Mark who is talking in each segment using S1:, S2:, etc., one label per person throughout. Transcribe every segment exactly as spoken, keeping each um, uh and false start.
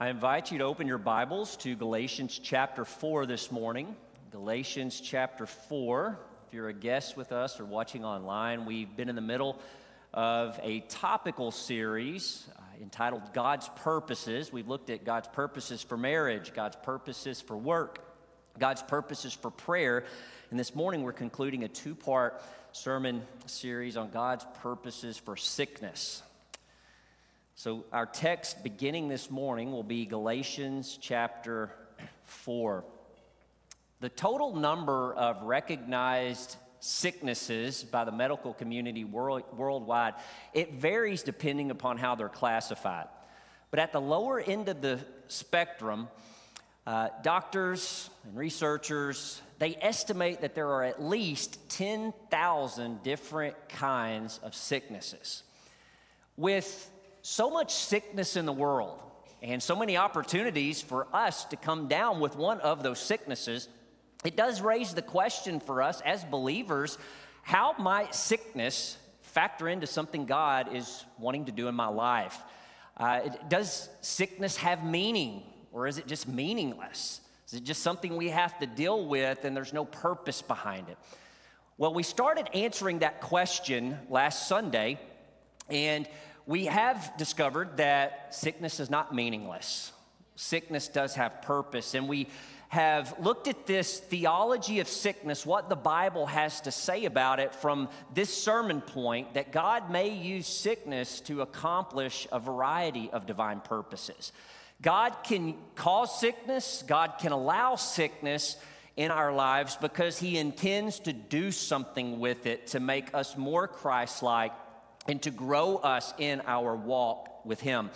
S1: I invite you to open your Bibles to Galatians chapter four this morning. Galatians chapter four. If you're a guest with us or watching online, we've been in the middle of a topical series uh, entitled God's Purposes. We've looked at God's purposes for marriage, God's purposes for work, God's purposes for prayer. And this morning we're concluding a two-part sermon series on God's purposes for sickness. So our text beginning this morning will be Galatians chapter four. The total number of recognized sicknesses by the medical community world, worldwide, it varies depending upon how they're classified. But at the lower end of the spectrum, uh, doctors and researchers, they estimate that there are at least ten thousand different kinds of sicknesses. With so much sickness in the world and so many opportunities for us to come down with one of those sicknesses, it does raise the question for us as believers, how might sickness factor into something God is wanting to do in my life? Uh, does sickness have meaning, or is it just meaningless? Is it just something we have to deal with and there's no purpose behind it? Well, we started answering that question last Sunday, and we have discovered that sickness is not meaningless. Sickness does have purpose, and we have looked at this theology of sickness, what the Bible has to say about it from this sermon point, that God may use sickness to accomplish a variety of divine purposes. God can cause sickness, God can allow sickness in our lives because He intends to do something with it to make us more Christ-like and to grow us in our walk with Him.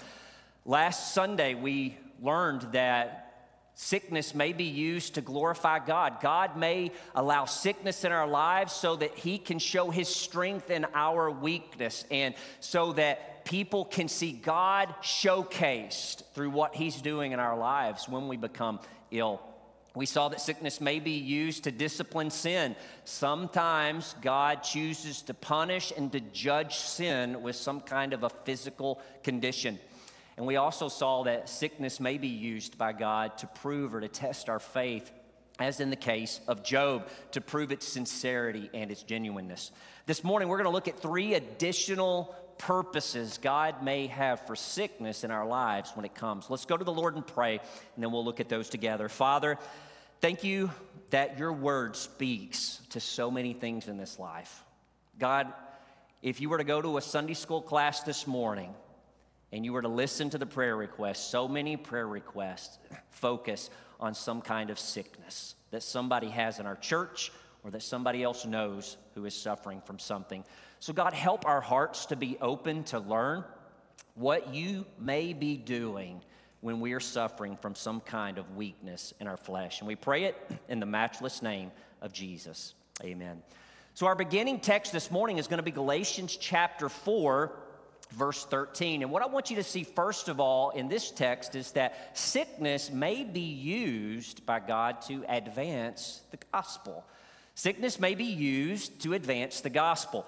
S1: Last Sunday, we learned that sickness may be used to glorify God. God may allow sickness in our lives so that He can show His strength in our weakness, and so that people can see God showcased through what He's doing in our lives when we become ill. We saw that sickness may be used to discipline sin. Sometimes God chooses to punish and to judge sin with some kind of a physical condition. And we also saw that sickness may be used by God to prove or to test our faith, as in the case of Job, to prove its sincerity and its genuineness. This morning, we're going to look at three additional purposes God may have for sickness in our lives when it comes. Let's go to the Lord and pray, and then we'll look at those together. Father, thank you that your word speaks to so many things in this life. God, if you were to go to a Sunday school class this morning and you were to listen to the prayer requests, so many prayer requests focus on some kind of sickness that somebody has in our church or that somebody else knows who is suffering from something. So God, help our hearts to be open to learn what you may be doing when we are suffering from some kind of weakness in our flesh. And we pray it in the matchless name of Jesus. Amen. So our beginning text this morning is going to be Galatians chapter four, verse thirteen. And what I want you to see first of all in this text is that sickness may be used by God to advance the gospel. Sickness may be used to advance the gospel.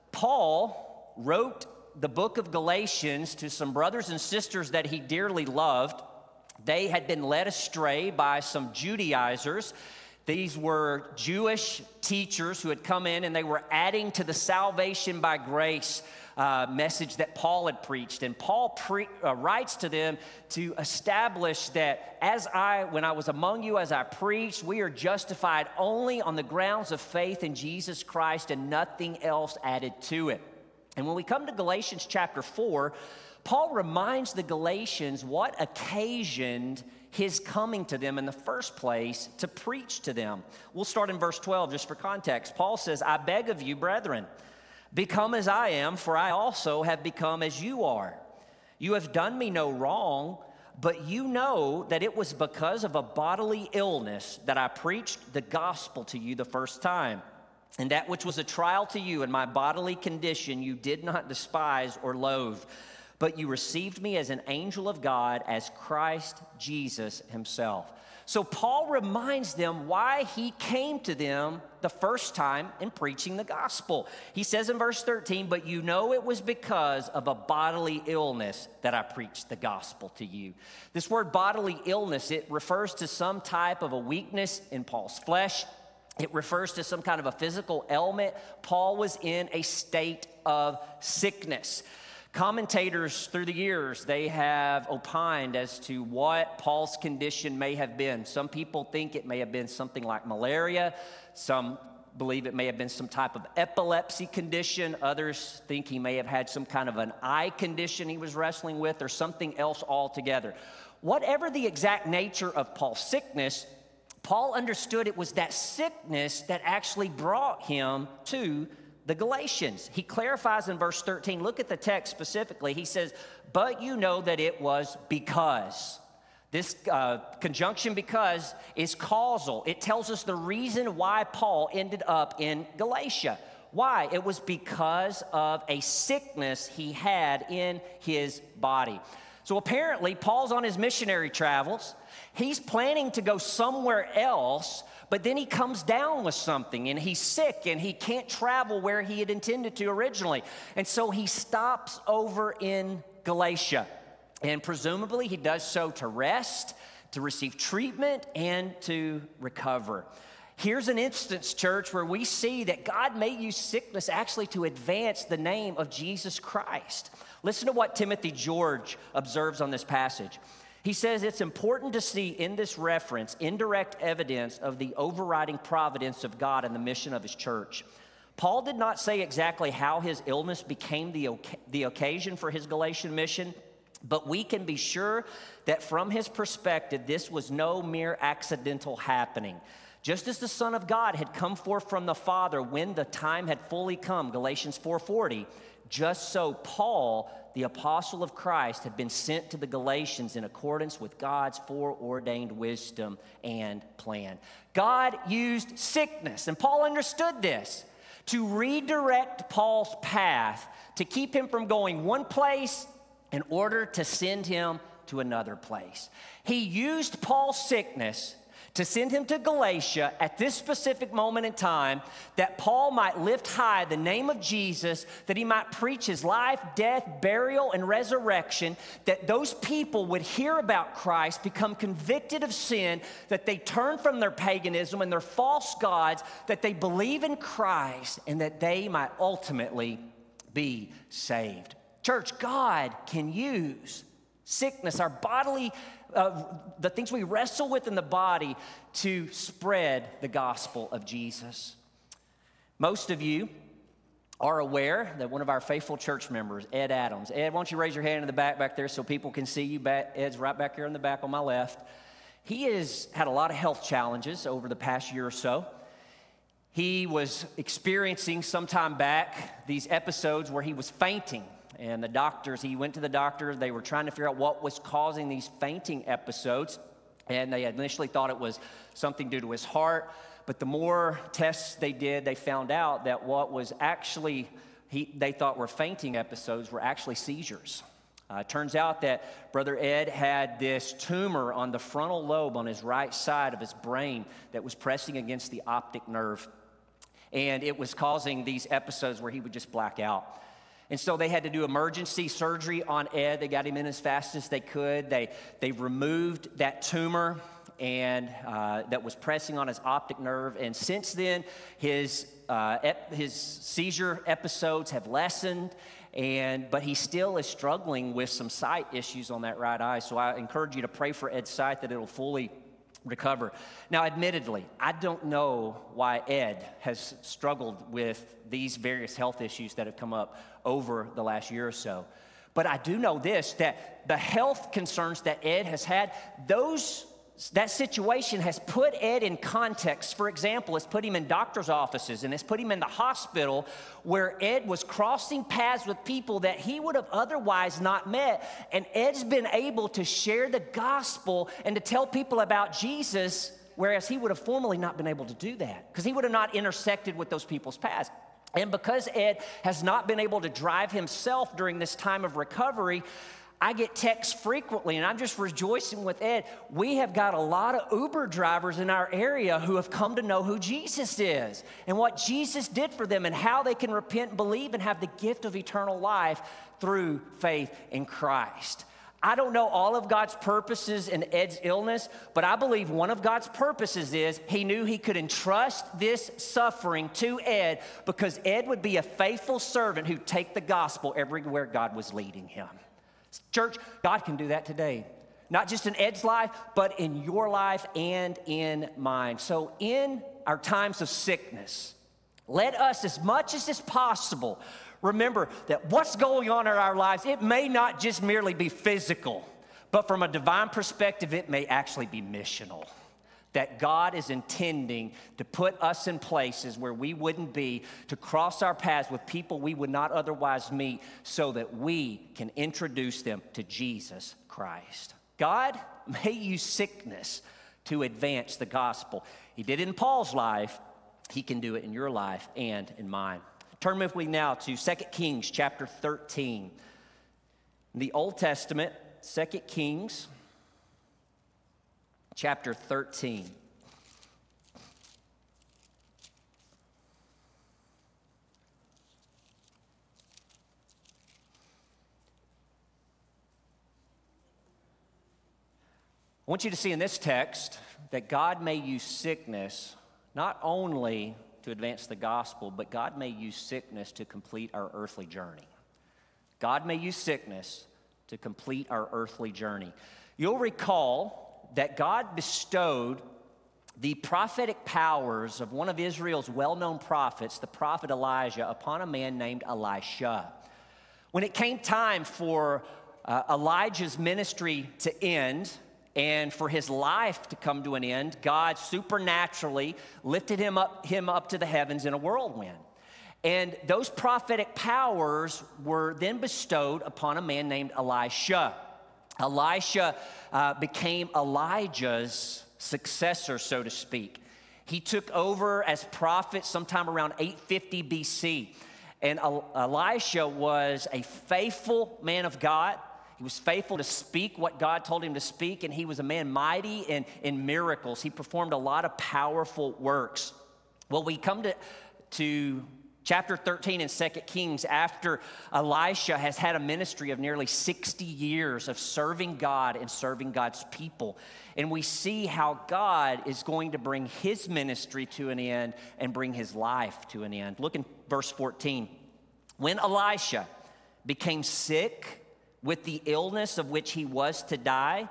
S1: Paul wrote the book of Galatians to some brothers and sisters that he dearly loved. They had been led astray by some Judaizers. These were Jewish teachers who had come in and they were adding to the salvation by grace uh, message that Paul had preached. And Paul pre- uh, writes to them to establish that as I, when I was among you, as I preached, we are justified only on the grounds of faith in Jesus Christ and nothing else added to it. And when we come to Galatians chapter four, Paul reminds the Galatians what occasioned his coming to them in the first place to preach to them. We'll start in verse twelve just for context. Paul says, I beg of you, brethren, become as I am, for I also have become as you are. You have done me no wrong, but you know that it was because of a bodily illness that I preached the gospel to you the first time. And that which was a trial to you in my bodily condition, you did not despise or loathe. but you received me as an angel of God, as Christ Jesus himself. So Paul reminds them why he came to them the first time in preaching the gospel. He says in verse thirteen, but you know it was because of a bodily illness that I preached the gospel to you. This word bodily illness, it refers to some type of a weakness in Paul's flesh. It refers to some kind of a physical ailment. Paul was in a state of sickness. Commentators through the years, they have opined as to what Paul's condition may have been. Some people think it may have been something like malaria. Some believe it may have been some type of epilepsy condition. Others think he may have had some kind of an eye condition he was wrestling with, or something else altogether. Whatever the exact nature of Paul's sickness, Paul understood it was that sickness that actually brought him to the Galatians. He clarifies in verse thirteen, look at the text specifically. He says, but you know that it was because. This uh, conjunction because is causal. It tells us the reason why Paul ended up in Galatia. Why? It was because of a sickness he had in his body. So apparently, Paul's on his missionary travels. He's planning to go somewhere else, but then he comes down with something, and he's sick, and he can't travel where he had intended to originally. And so he stops over in Galatia, and presumably he does so to rest, to receive treatment, and to recover. Here's an instance, church, where we see that God may use sickness actually to advance the name of Jesus Christ. Listen to what Timothy George observes on this passage. He says it's important to see in this reference indirect evidence of the overriding providence of God and the mission of his church. Paul did not say exactly how his illness became the, the occasion for his Galatian mission, but we can be sure that from his perspective, this was no mere accidental happening. Just as the Son of God had come forth from the Father when the time had fully come, Galatians four forty, just so Paul, the apostle of Christ, had been sent to the Galatians in accordance with God's foreordained wisdom and plan. God used sickness, and Paul understood this, to redirect Paul's path, to keep him from going one place in order to send him to another place. He used Paul's sickness to send him to Galatia at this specific moment in time, that Paul might lift high the name of Jesus, that he might preach his life, death, burial, and resurrection, that those people would hear about Christ, become convicted of sin, that they turn from their paganism and their false gods, that they believe in Christ, and that they might ultimately be saved. Church, God can use sickness, our bodily Uh, the things we wrestle with in the body, to spread the gospel of Jesus. Most of you are aware that one of our faithful church members, Ed Adams. Ed, why don't you raise your hand in the back back there so people can see you? Back, Ed's right back here in the back on my left. He has had a lot of health challenges over the past year or so. He was experiencing some time back these episodes where he was fainting. And the doctors, he went to the doctor, they were trying to figure out what was causing these fainting episodes. And they initially thought it was something due to his heart. But the more tests they did, they found out that what was actually, he, they thought were fainting episodes were actually seizures. Uh, it turns out that Brother Ed had this tumor on the frontal lobe on his right side of his brain that was pressing against the optic nerve. And it was causing these episodes where he would just black out. And so they had to do emergency surgery on Ed. They got him in as fast as they could. They, they removed that tumor and uh, that was pressing on his optic nerve. And since then, his, uh, ep- his seizure episodes have lessened, and but he still is struggling with some sight issues on that right eye. So I encourage you to pray for Ed's sight that it'll fully recover. Now, admittedly, I don't know why Ed has struggled with these various health issues that have come up over the last year or so. But I do know this, that the health concerns that Ed has had, those that situation has put Ed in context. For example, it's put him in doctor's offices, and it's put him in the hospital where Ed was crossing paths with people that he would have otherwise not met. And Ed's been able to share the gospel and to tell people about Jesus, whereas he would have formerly not been able to do that because he would have not intersected with those people's paths. And because Ed has not been able to drive himself during this time of recovery, I get texts frequently, and I'm just rejoicing with Ed. We have got a lot of Uber drivers in our area who have come to know who Jesus is and what Jesus did for them and how they can repent and believe and have the gift of eternal life through faith in Christ. I don't know all of God's purposes in Ed's illness, but I believe one of God's purposes is he knew he could entrust this suffering to Ed because Ed would be a faithful servant who'd take the gospel everywhere God was leading him. Church, God can do that today. Not just in Ed's life, but in your life and in mine. So in our times of sickness, let us, as much as is possible, remember that what's going on in our lives, it may not just merely be physical, but from a divine perspective, it may actually be missional. That God is intending to put us in places where we wouldn't be, to cross our paths with people we would not otherwise meet, so that we can introduce them to Jesus Christ. God may use sickness to advance the gospel. He did it in Paul's life. He can do it in your life and in mine. Turn with me now to Second Kings chapter thirteen. In the Old Testament, Second Kings chapter thirteen. I want you to see in this text that God may use sickness not only to advance the gospel, but God may use sickness to complete our earthly journey. God may use sickness to complete our earthly journey. You'll recall that God bestowed the prophetic powers of one of Israel's well-known prophets, the prophet Elijah, upon a man named Elisha. When it came time for uh, Elijah's ministry to end, and for his life to come to an end, God supernaturally lifted him up, him up to the heavens in a whirlwind. And those prophetic powers were then bestowed upon a man named Elisha. Elisha uh, became Elijah's successor, so to speak. He took over as prophet sometime around eight fifty B C. And Elisha was a faithful man of God. He was faithful to speak what God told him to speak, and he was a man mighty in, in miracles. He performed a lot of powerful works. Well, we come to, to chapter thirteen in Second Kings after Elisha has had a ministry of nearly sixty years of serving God and serving God's people. And we see how God is going to bring his ministry to an end and bring his life to an end. Look in verse fourteen. When Elisha became sick with the illness of which he was to die,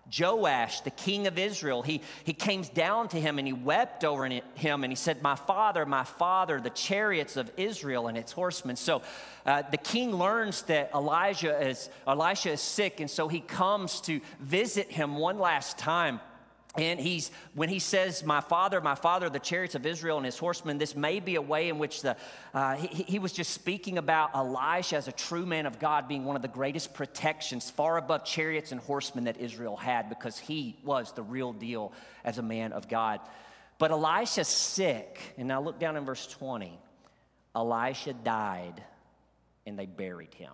S1: Joash, the king of Israel, he, he came down to him and he wept over him and he said, "My father, my father, the chariots of Israel and its horsemen." So uh, the king learns that Elijah is, Elisha is sick, and so he comes to visit him one last time. And he's when he says, "My father, my father, the chariots of Israel and his horsemen," this may be a way in which the uh, he, he was just speaking about Elisha as a true man of God being one of the greatest protections, far above chariots and horsemen that Israel had, because he was the real deal as a man of God. But Elisha's sick, and now look down in verse twenty. Elisha died, and they buried him.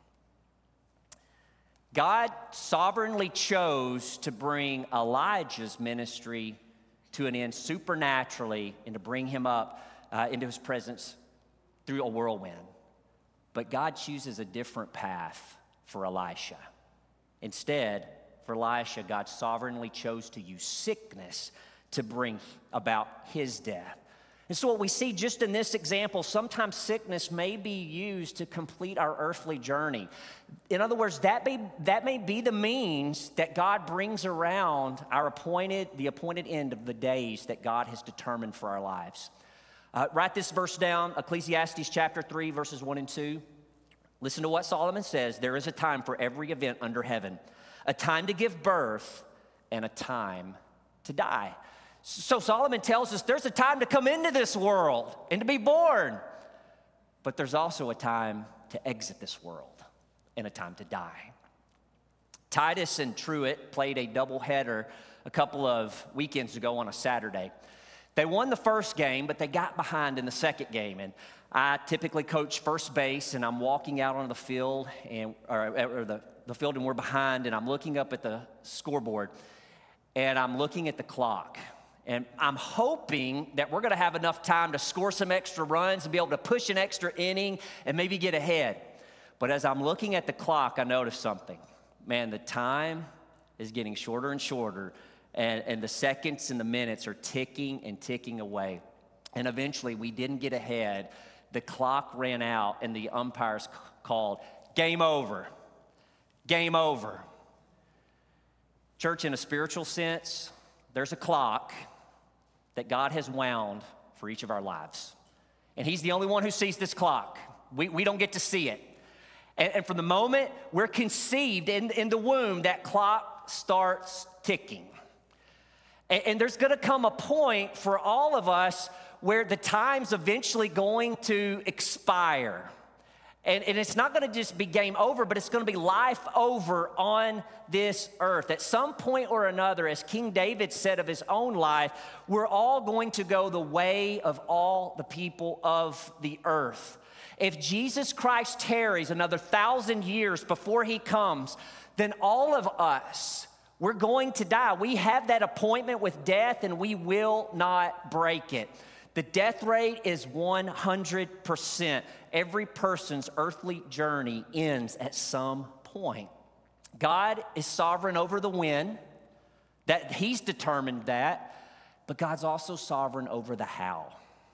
S1: God sovereignly chose to bring Elijah's ministry to an end supernaturally and to bring him up uh, into his presence through a whirlwind. But God chooses a different path for Elisha. Instead, for Elisha, God sovereignly chose to use sickness to bring about his death. And so what we see just in this example, sometimes sickness may be used to complete our earthly journey. In other words, that may, that may be the means that God brings around our appointed, the appointed end of the days that God has determined for our lives. Uh, write this verse down, Ecclesiastes chapter three, verses one and two. Listen to what Solomon says. "There is a time for every event under heaven, a time to give birth and a time to die." So Solomon tells us there's a time to come into this world and to be born, but there's also a time to exit this world and a time to die. Titus and Truett played a doubleheader a couple of weekends ago on a Saturday. They won the first game, but they got behind in the second game. And I typically coach first base, and I'm walking out on the field, and or, or the, the field, and we're behind, and I'm looking up at the scoreboard, and I'm looking at the clock. And I'm hoping that we're going to have enough time to score some extra runs and be able to push an extra inning and maybe get ahead. But as I'm looking at the clock, I noticed something. Man, the time is getting shorter and shorter. And, and the seconds and the minutes are ticking and ticking away. And eventually, we didn't get ahead. The clock ran out, and the umpires c- called, game over, game over. Church, in a spiritual sense, there's a clock that God has wound for each of our lives. And he's the only one who sees this clock. We, we don't get to see it. And, and from the moment we're conceived in, in the womb, that clock starts ticking. And there's going to come a point for all of us where the time's eventually going to expire. And, and it's not going to just be game over, but it's going to be life over on this earth. At some point or another, as King David said of his own life, we're all going to go the way of all the people of the earth. If Jesus Christ tarries another thousand years before he comes, then all of us, we're going to die. We have that appointment with death, and we will not break it. The death rate is one hundred percent. Every person's earthly journey ends at some point. God is sovereign over the when, that he's determined that, but God's also sovereign over the how.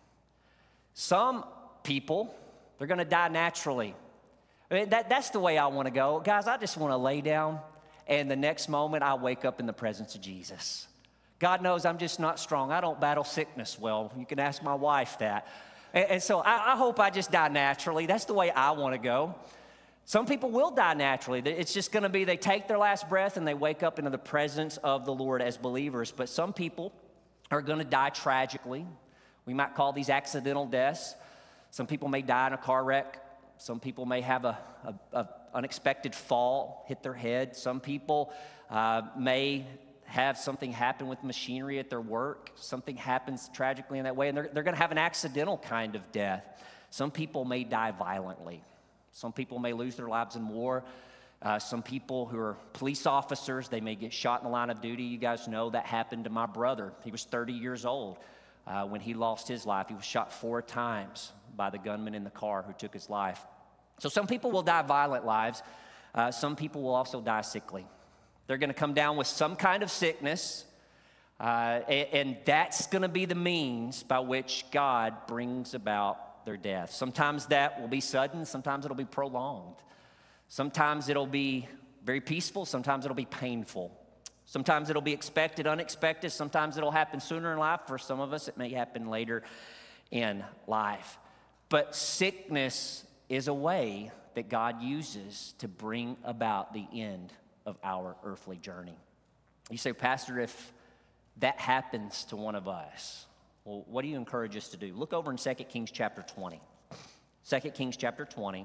S1: Some people, they're going to die naturally. I mean, that, that's the way I want to go. Guys, I just want to lay down, and the next moment I wake up in the presence of Jesus. God knows I'm just not strong. I don't battle sickness well. You can ask my wife that. And, and so I, I hope I just die naturally. That's the way I want to go. Some people will die naturally. It's just going to be they take their last breath and they wake up into the presence of the Lord as believers. But some people are going to die tragically. We might call these accidental deaths. Some people may die in a car wreck. Some people may have a, a, a unexpected fall, hit their head. Some people uh, may have something happen with machinery at their work. Something happens tragically in that way, and they're, they're going to have an accidental kind of death. Some people may die violently. Some people may lose their lives in war. Uh, some people who are police officers, they may get shot in the line of duty. You guys know that happened to my brother. He was thirty years old uh, when he lost his life. He was shot four times by the gunman in the car who took his life. So some people will die violent lives. Uh, some people will also die sickly. They're going to come down with some kind of sickness, uh, and, and that's going to be the means by which God brings about their death. Sometimes that will be sudden. Sometimes it'll be prolonged. Sometimes it'll be very peaceful. Sometimes it'll be painful. Sometimes it'll be expected, unexpected. Sometimes it'll happen sooner in life. For some of us, it may happen later in life. But sickness is a way that God uses to bring about the end of our earthly journey. You say, Pastor, if that happens to one of us, well, what do you encourage us to do? Look over in Second Kings chapter twenty. Second Kings chapter twenty.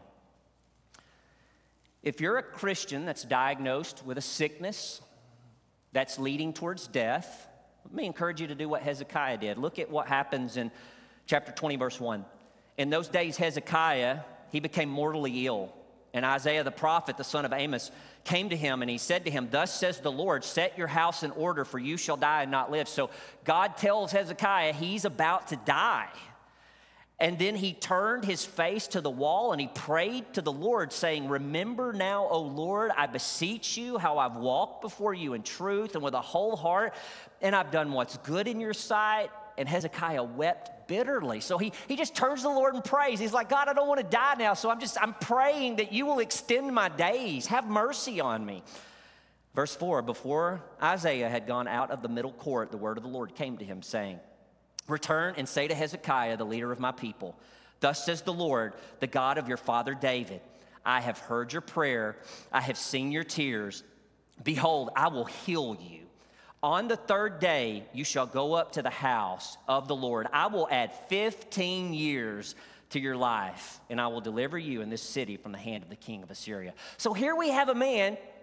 S1: If you're a Christian that's diagnosed with a sickness that's leading towards death, let me encourage you to do what Hezekiah did. Look at what happens in chapter twenty, verse one. In those days, Hezekiah, he became mortally ill. And Isaiah the prophet, the son of Amos, came to him and he said to him, thus says the Lord, set your house in order, for you shall die and not live. So God tells Hezekiah he's about to die. And then he turned his face to the wall and he prayed to the Lord, saying, remember now, O Lord, I beseech you how I've walked before you in truth and with a whole heart, and I've done what's good in your sight. And Hezekiah wept bitterly. So he, he just turns to the Lord and prays. He's like, God, I don't want to die now, so I'm just, I'm praying that you will extend my days. Have mercy on me. Verse four, before Isaiah had gone out of the middle court, the word of the Lord came to him, saying, return and say to Hezekiah, the leader of my people, thus says the Lord, the God of your father David, I have heard your prayer. I have seen your tears. Behold, I will heal you. On the third day, you shall go up to the house of the Lord. I will add fifteen years to your life, and I will deliver you in this city from the hand of the king of Assyria. So here we have a man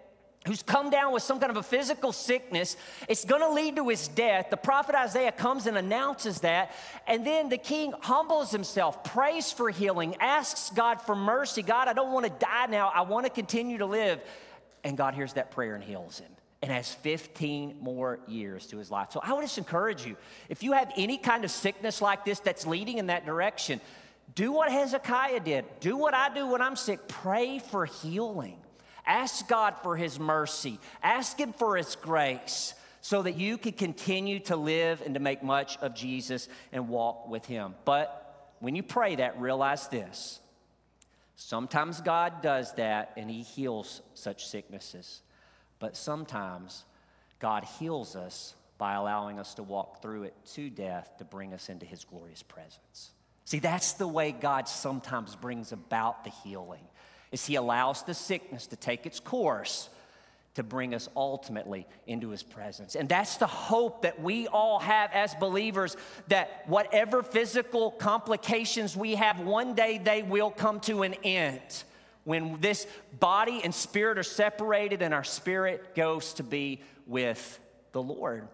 S1: who's come down with some kind of a physical sickness. It's going to lead to his death. The prophet Isaiah comes and announces that. And then the king humbles himself, prays for healing, asks God for mercy. God, I don't want to die now. I want to continue to live. And God hears that prayer and heals him and has fifteen more years to his life. So I would just encourage you, if you have any kind of sickness like this that's leading in that direction, do what Hezekiah did. Do what I do when I'm sick. Pray for healing. Ask God for his mercy. Ask him for his grace so that you can continue to live and to make much of Jesus and walk with him. But when you pray that, realize this. Sometimes God does that and he heals such sicknesses. But sometimes God heals us by allowing us to walk through it to death to bring us into his glorious presence. See, that's the way God sometimes brings about the healing, is he allows the sickness to take its course to bring us ultimately into his presence. And that's the hope that we all have as believers, that whatever physical complications we have, one day they will come to an end when this body and spirit are separated and our spirit goes to be with the Lord.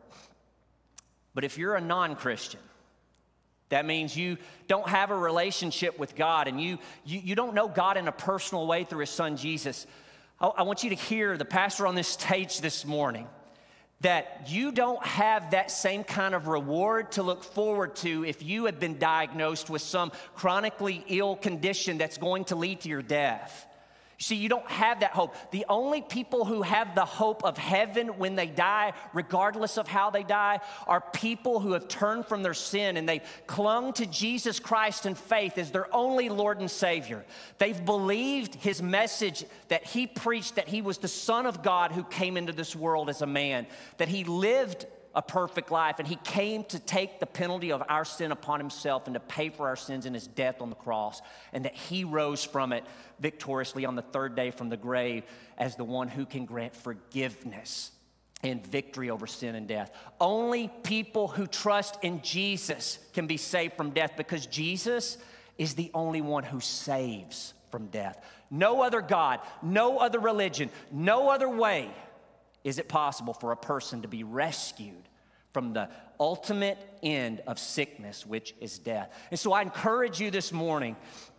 S1: But if you're a non-Christian, that means you don't have a relationship with God and you, you, you don't know God in a personal way through his son Jesus. I, I want you to hear the pastor on this stage this morning that you don't have that same kind of reward to look forward to if you have been diagnosed with some chronically ill condition that's going to lead to your death. You see, you don't have that hope. The only people who have the hope of heaven when they die, regardless of how they die, are people who have turned from their sin and they've clung to Jesus Christ in faith as their only Lord and Savior. They've believed his message that he preached, that he was the Son of God who came into this world as a man, that he lived a perfect life, and he came to take the penalty of our sin upon himself and to pay for our sins in his death on the cross, and that he rose from it victoriously on the third day from the grave as the one who can grant forgiveness and victory over sin and death. Only people who trust in Jesus can be saved from death, because Jesus is the only one who saves from death. No other God, no other religion, no other way is it possible for a person to be rescued from the ultimate end of sickness, which is death. And so I encourage you this morning,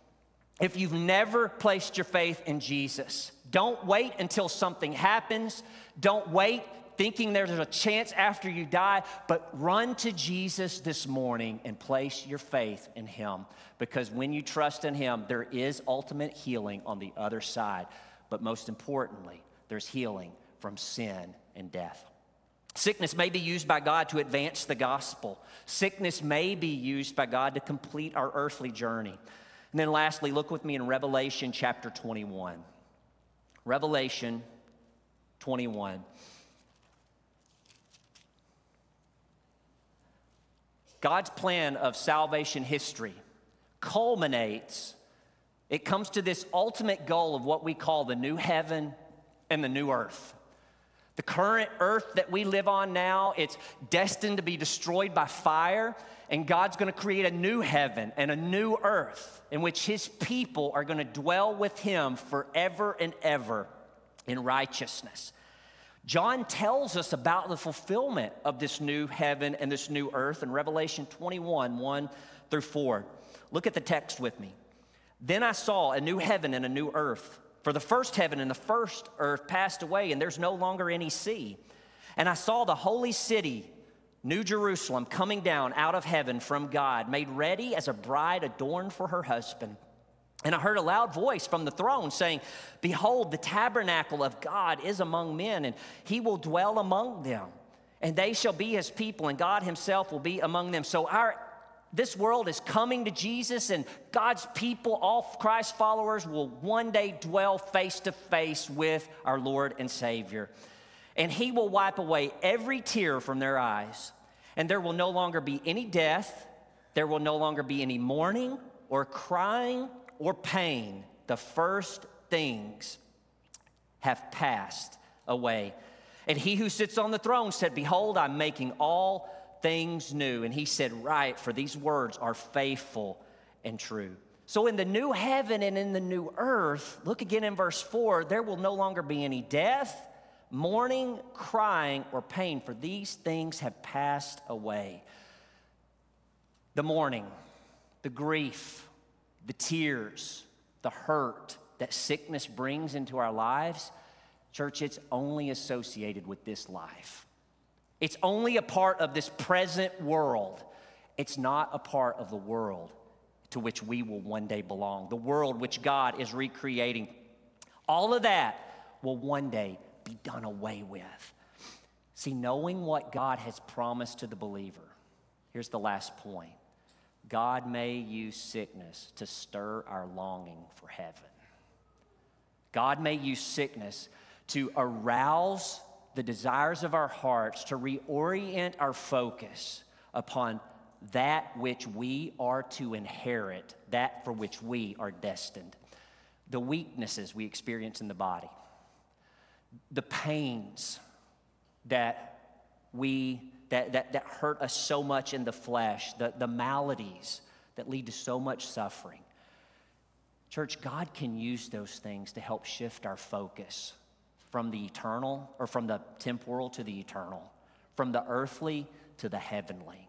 S1: if you've never placed your faith in Jesus, don't wait until something happens. Don't wait thinking there's a chance after you die, but run to Jesus this morning and place your faith in him. Because when you trust in him, there is ultimate healing on the other side. But most importantly, there's healing from sin and death. Sickness may be used by God to advance the gospel. Sickness may be used by God to complete our earthly journey. And then lastly, look with me in Revelation chapter twenty-one. Revelation twenty-one. God's plan of salvation history culminates, it comes to this ultimate goal of what we call the new heaven and the new earth. The current earth that we live on now, it's destined to be destroyed by fire, and God's going to create a new heaven and a new earth in which his people are going to dwell with him forever and ever in righteousness. John tells us about the fulfillment of this new heaven and this new earth in Revelation twenty-one, one through four. Look at the text with me. Then I saw a new heaven and a new earth. For the first heaven and the first earth passed away, and there's no longer any sea. And I saw the holy city, New Jerusalem, coming down out of heaven from God, made ready as a bride adorned for her husband. And I heard a loud voice from the throne saying, "Behold, the tabernacle of God is among men, and he will dwell among them. And they shall be his people, and God himself will be among them." So our This world is coming to Jesus, and God's people, all Christ followers, will one day dwell face to face with our Lord and Savior. And he will wipe away every tear from their eyes. And there will no longer be any death. There will no longer be any mourning or crying or pain. The first things have passed away. And he who sits on the throne said, "Behold, I'm making all things new." And he said, "Right, for these words are faithful and true." So in the new heaven and in the new earth, look again in verse four, there will no longer be any death, mourning, crying, or pain, for these things have passed away. The mourning, the grief, the tears, the hurt that sickness brings into our lives, church, it's only associated with this life. It's only a part of this present world. It's not a part of the world to which we will one day belong, the world which God is recreating. All of that will one day be done away with. See, knowing what God has promised to the believer, here's the last point. God may use sickness to stir our longing for heaven. God may use sickness to arouse the desires of our hearts, to reorient our focus upon that which we are to inherit, that for which we are destined. The weaknesses we experience in the body, the pains that we that, that, that hurt us so much in the flesh, the, the maladies that lead to so much suffering. Church, God can use those things to help shift our focus from the eternal, or from the temporal to the eternal, from the earthly to the heavenly.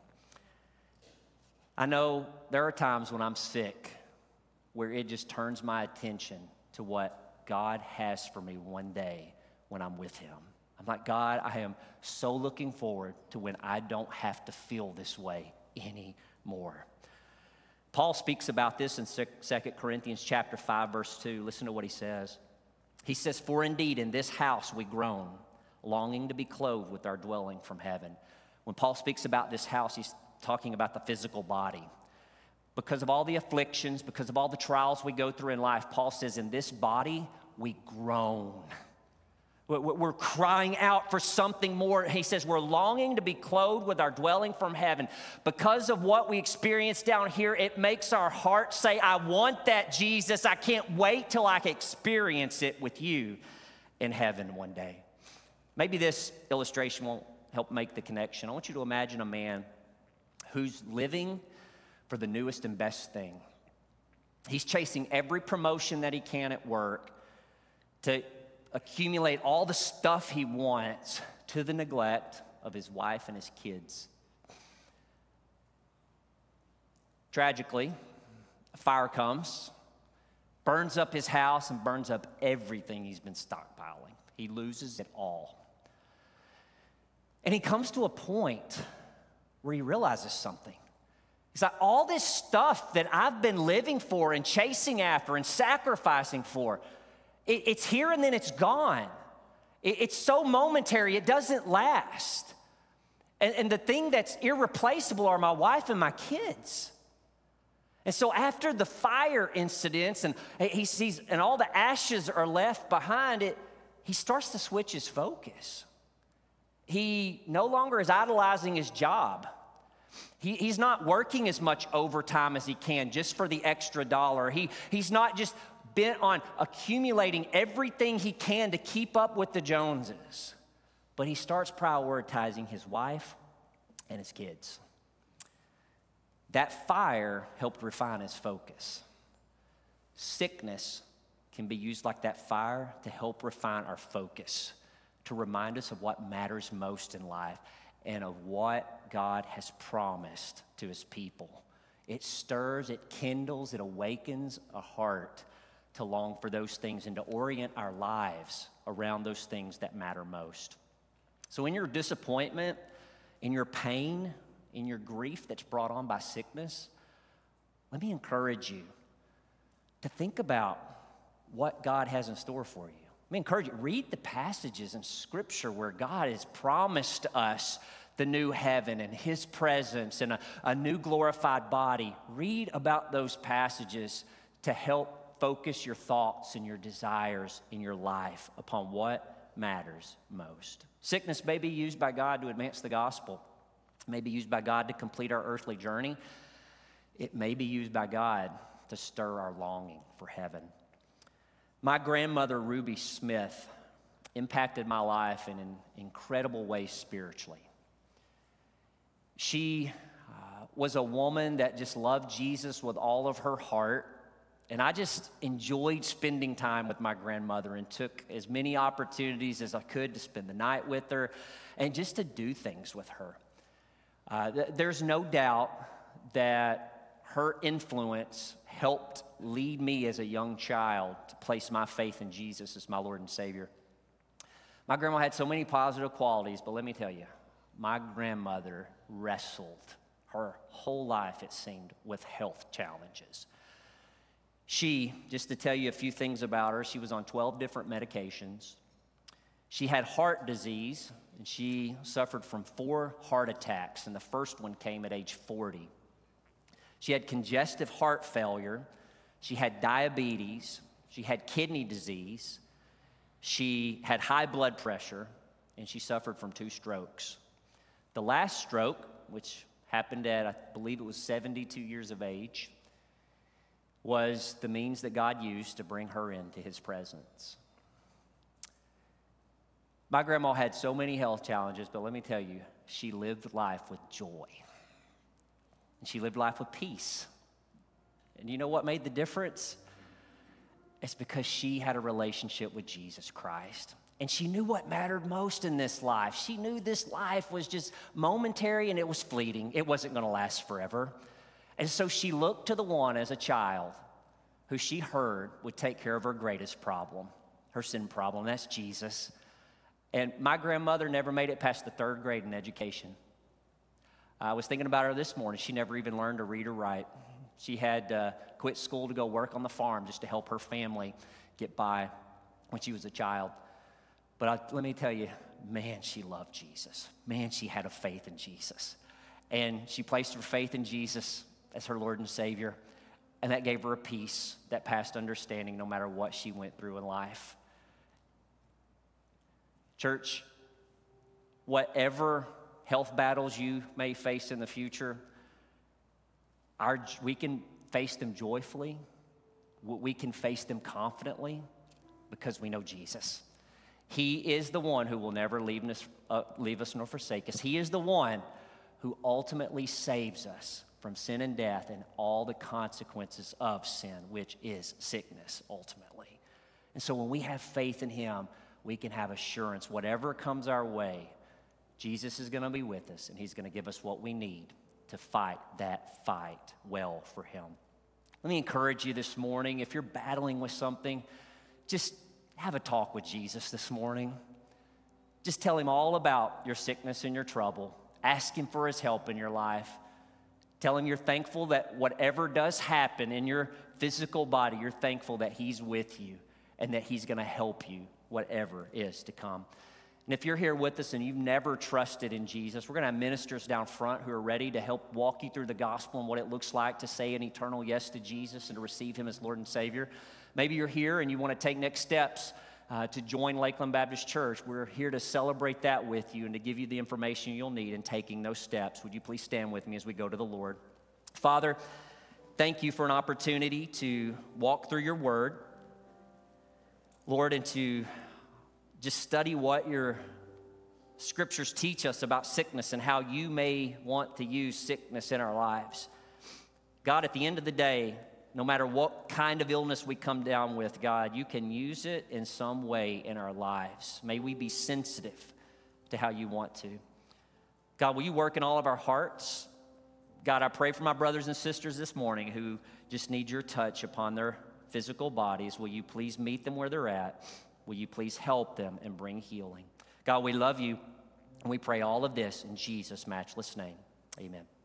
S1: I know there are times when I'm sick where it just turns my attention to what God has for me one day when I'm with Him. I'm like, God, I am so looking forward to when I don't have to feel this way anymore. Paul speaks about this in Second Corinthians chapter five, verse two. Listen to what he says. He says, for indeed in this house we groan, longing to be clothed with our dwelling from heaven. When Paul speaks about this house, he's talking about the physical body. Because of all the afflictions, because of all the trials we go through in life, Paul says, in this body we groan. We're crying out for something more. He says we're longing to be clothed with our dwelling from heaven. Because of what we experience down here, it makes our heart say, I want that, Jesus. I can't wait till I can experience it with you in heaven one day. Maybe this illustration won't help make the connection. I want you to imagine a man who's living for the newest and best thing. He's chasing every promotion that he can at work to accumulate all the stuff he wants, to the neglect of his wife and his kids. Tragically, a fire comes, burns up his house, and burns up everything he's been stockpiling. He loses it all. And he comes to a point where he realizes something. He's like, all this stuff that I've been living for and chasing after and sacrificing for, it, it's here and then it's gone. It, it's so momentary, it doesn't last. And, and the thing that's irreplaceable are my wife and my kids. And so after the fire incidents and he sees, and all the ashes are left behind it, he starts to switch his focus. He no longer is idolizing his job. He, he's not working as much overtime as he can just for the extra dollar. He, he's not just bent on accumulating everything he can to keep up with the Joneses. But he starts prioritizing his wife and his kids. That fire helped refine his focus. Sickness can be used like that fire to help refine our focus, to remind us of what matters most in life and of what God has promised to his people. It stirs, it kindles, it awakens a heart to long for those things and to orient our lives around those things that matter most. So in your disappointment, in your pain, in your grief that's brought on by sickness, let me encourage you to think about what God has in store for you. Let me encourage you, read the passages in Scripture where God has promised us the new heaven and his presence and a, a new glorified body. Read about those passages to help focus your thoughts and your desires in your life upon what matters most. Sickness may be used by God to advance the gospel. It may be used by God to complete our earthly journey. It may be used by God to stir our longing for heaven. My grandmother, Ruby Smith, impacted my life in an incredible way spiritually. She uh, was a woman that just loved Jesus with all of her heart. And I just enjoyed spending time with my grandmother and took as many opportunities as I could to spend the night with her and just to do things with her. Uh, th- there's no doubt that her influence helped lead me as a young child to place my faith in Jesus as my Lord and Savior. My grandma had so many positive qualities, but let me tell you, my grandmother wrestled her whole life, it seemed, with health challenges. She, just to tell you a few things about her, she was on twelve different medications. She had heart disease, and she suffered from four heart attacks, and the first one came at age forty. She had congestive heart failure. She had diabetes. She had kidney disease. She had high blood pressure, and she suffered from two strokes. The last stroke, which happened at, I believe it was seventy-two years of age, was the means that God used to bring her into his presence. My grandma had so many health challenges, but let me tell you, she lived life with joy. And she lived life with peace. And you know what made the difference? It's because she had a relationship with Jesus Christ. And she knew what mattered most in this life. She knew this life was just momentary and it was fleeting. It wasn't going to last forever. And so she looked to the one as a child who she heard would take care of her greatest problem, her sin problem. That's Jesus. And my grandmother never made it past the third grade in education. I was thinking about her this morning. She never even learned to read or write. She had uh, quit school to go work on the farm just to help her family get by when she was a child. But I, let me tell you, man, she loved Jesus. Man, she had a faith in Jesus. And she placed her faith in Jesus as her Lord and Savior. And that gave her a peace that passed understanding no matter what she went through in life. Church, whatever health battles you may face in the future, our, we can face them joyfully. We can face them confidently because we know Jesus. He is the one who will never leave us, uh, leave us nor forsake us. He is the one who ultimately saves us from sin and death and all the consequences of sin, which is sickness ultimately. And so when we have faith in him, we can have assurance whatever comes our way, Jesus is going to be with us and he's going to give us what we need to fight that fight well for him. Let me encourage you this morning, if you're battling with something, just have a talk with Jesus this morning. Just tell him all about your sickness and your trouble. Ask him for his help in your life. Tell him you're thankful that whatever does happen in your physical body, you're thankful that he's with you and that he's going to help you, whatever is to come. And if you're here with us and you've never trusted in Jesus, we're going to have ministers down front who are ready to help walk you through the gospel and what it looks like to say an eternal yes to Jesus and to receive him as Lord and Savior. Maybe you're here and you want to take next steps uh, to join Lakeland Baptist Church. We're here to celebrate that with you and to give you the information you'll need in taking those steps. Would you please stand with me as we go to the Lord? Father, thank you for an opportunity to walk through your word, Lord, and to just study what your scriptures teach us about sickness and how you may want to use sickness in our lives. God, at the end of the day, no matter what kind of illness we come down with, God, you can use it in some way in our lives. May we be sensitive to how you want to. God, will you work in all of our hearts? God, I pray for my brothers and sisters this morning who just need your touch upon their physical bodies. Will you please meet them where they're at? Will you please help them and bring healing? God, we love you, and we pray all of this in Jesus' matchless name. Amen.